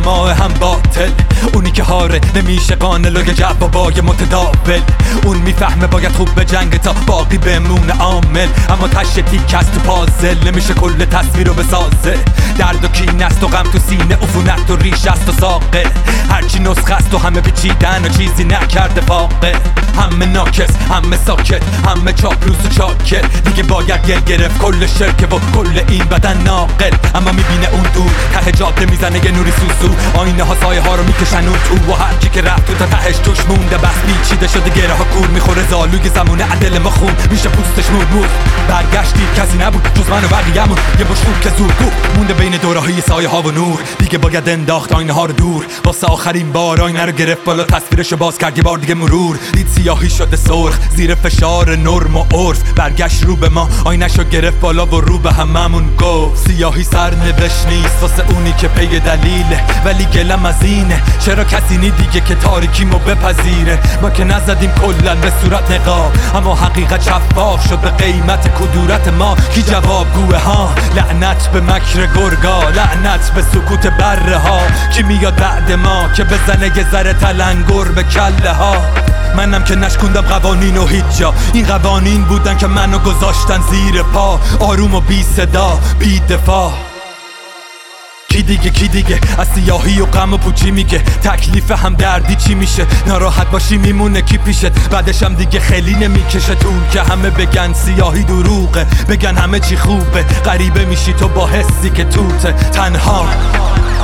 ماه هم باطل، اونی که هاره نمیشه قانل و جوابای متداول. اون میفهمه باید خوب به جنگ تا باقی بمونه عامل، اما تش تیک از تو پازل نمیشه کل تصویر رو بسازه. درد و کین است و غم تو سینه، عفونت و ریش است و ساقه. هرچی نسخه است و همه پیچیدن و چیزی نکرده واقع. همه ناکس، همه ساکت، همه چاپلوس و چاکت. دیگه باید گل گرفت کل شرکه و کل این بدن ناقل. اما میبینه اون دور ته جاده میزنه یه نوری سوسو، آینه ها سایه ها رو میکشن اون تو. و هرکی که رفت تو تا تهش توش مونده، بس پیچیده شده گره ها کور میخوره. زالوی زمونه عدل ما خون میشه پوستش مور. برگشتید کسی نبود جز من و بقیه‌مون، یه بشور که زور مونده بین دوره‌های سایه ها و نور. دیگه باید انداخت آینه ها رو دور، واسه آخرین بار آینه رو گرفت بالا، تصویرشو باز کرد یه بار دیگه مرور. دید سیاهی شده سرخ زیر فشار نرم و عرف، برگشت رو به ما آینه‌شو گرفت بالا و رو به هممون گفت سیاهی سرنوشت نیست واسه اونی که پی دلیله، ولی گلم از اینه چرا کسی نی دیگه که تاریکیمو بپذیره. ما که نزدیم کلن به صورت نقاب، اما حقیقت شفاف شد به قیمت کدورت ما. کی جوابگوه ها؟ لعنت به مکر گرگا، لعنت به سکوت بره ها. کی میاد بعد ما که بزنه یه ذره تلنگر به کله ها؟ منم که نشکوندم قوانین و هیچ جا، این قوانین بودن که منو گذاشتن زیر پا. آروم و بی صدا بی دفاع. کی دیگه از سیاهی و غم و پوچی میگه تکلیف هم دردی چی میشه؟ ناراحت باشی میمونه کی پیشت؟ بعدش هم دیگه خیلی نمیکشه طول که همه بگن سیاهی دروغه، بگن همه چی خوبه. غریبه میشی تو با حسی که توته تنها.